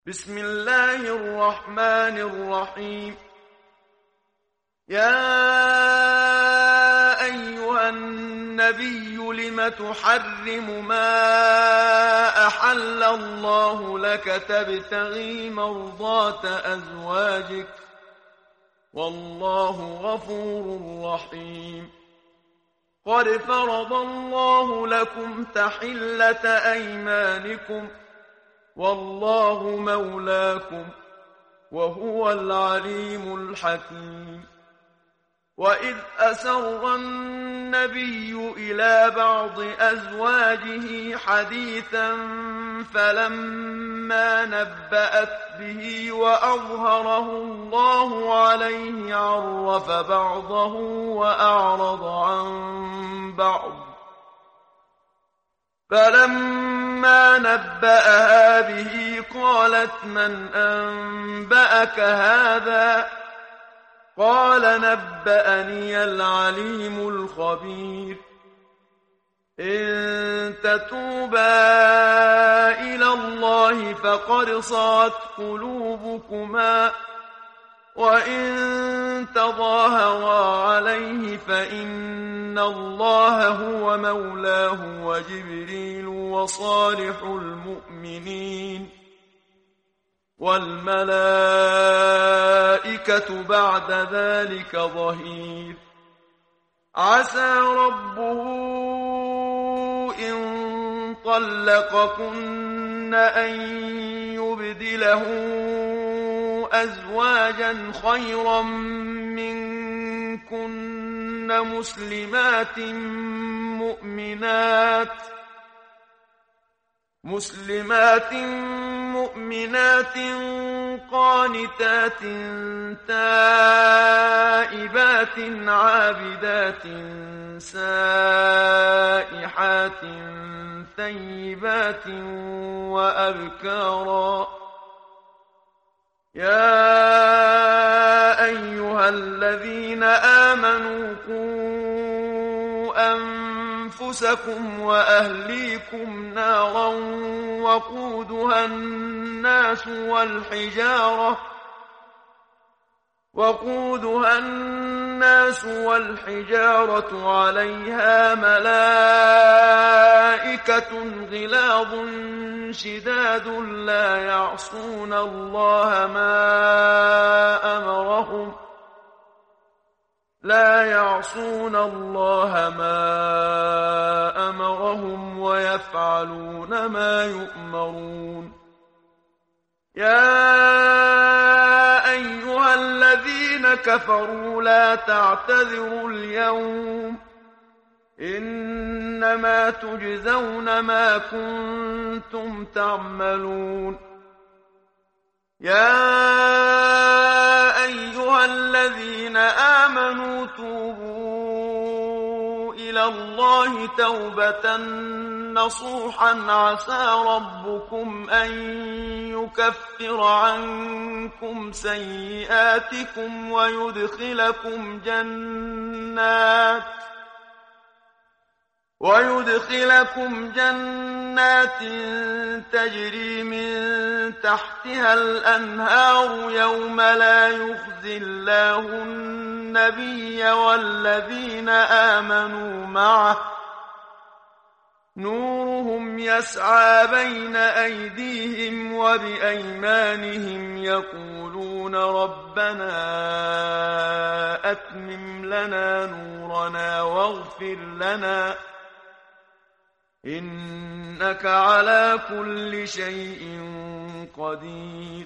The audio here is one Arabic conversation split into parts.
بسم الله الرحمن الرحيم. يا أيها النبي لم تحرم ما أحل الله لك تبتغي مرضات أزواجك والله غفور رحيم. قد فرض الله لكم تحلة أيمانكم والله مولاكم وهو العليم الحكيم. وإذ أسر النبي إلى بعض أزواجه حديثا فلما نبأت به وأظهره الله عليه عرف بعضه وأعرض عن بعض. فلما نبأها به قالت من أنبأك هذا؟ قال نبأني العليم الخبير. إن تتوبا إلى الله فقد صغت قلوبكما وإن تظاهرا عليه فإن الله هو مولاه وجبريل وصالح المؤمنين والملائكة بعد ذلك ظهير. عسى ربه إن طلقكن أن يبدله أزواجا خيرا منكن مسلمات مؤمنات قانتات تائبات عابدات سائحات ثيبات وأبكارا. يا أيها الذين آمنوا قوا أنفسكم وأهليكم نارا وقودها الناس والحجارة عليها ملائكة غلاظ شداد لا يعصون الله ما أمرهم ويفعلون ما يؤمرون. يا أيها الذين كفروا لا تعتذروا اليوم إنما تجزون ما كنتم تعملون. يا أيها الذين آمنوا توبوا إلى الله توبة نصوحا عسى ربكم أن يكفر عنكم سيئاتكم ويدخلكم جنات تجري من تحتها الأنهار يوم لا يخزي الله النبي والذين آمنوا معه نورهم يسعى بين أيديهم وبأيمانهم يقولون ربنا أتمم لنا نورنا واغفر لنا إنك على كل شيء قدير.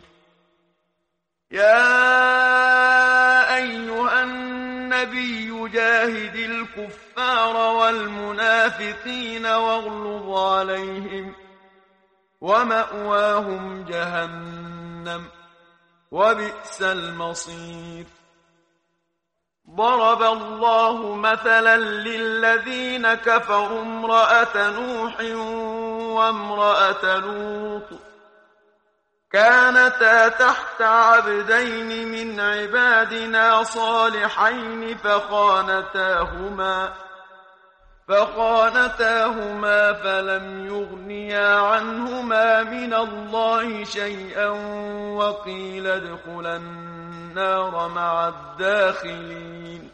يا أيها النبي جاهد الكفار والمنافقين واغلظ عليهم ومأواهم جهنم وبئس المصير. ضرب الله مثلا للذين كفروا امرأة نوح وامرأة لوط كانتا تحت عبدين من عبادنا صالحين فخانتاهما فلم يغنيا عنهما من الله شيئا وقيل ادخلا النار مع الداخلين.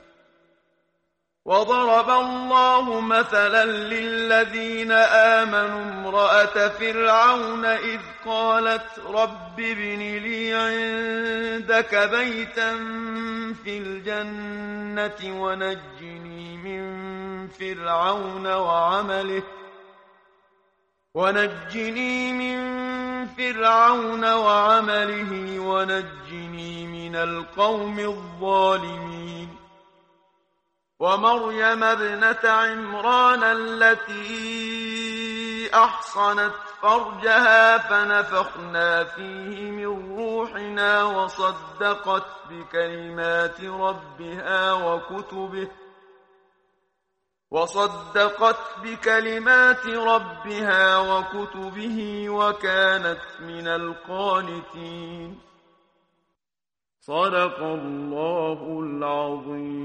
وضرب الله مثلا للذين آمنوا امرأة فرعون إذ قالت رب ابن لي عندك بيتا في الجنة ونجني من فرعون وعمله ونجني من القوم الظالمين. ومريم ابنة عمران التي أحصنت فرجها فنفخنا فيه من روحنا وصدقت بكلمات ربها وكتبه وكانت من القانتين. صدق الله العظيم.